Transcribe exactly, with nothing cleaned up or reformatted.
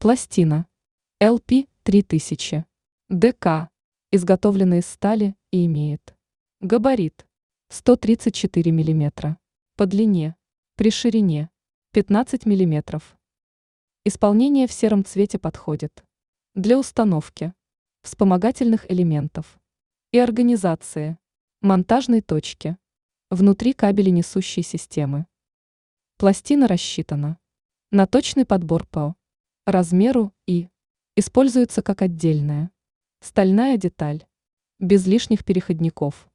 Пластина эл пи три тысячи дэ ка, изготовлена из стали и имеет габарит сто тридцать четыре миллиметра, по длине, при ширине пятнадцать миллиметров. Исполнение в сером цвете подходит для установки вспомогательных элементов и организации монтажной точки внутри кабеленесущей системы. Пластина рассчитана на точный подбор по размеру и используется как отдельная стальная деталь, без лишних переходников.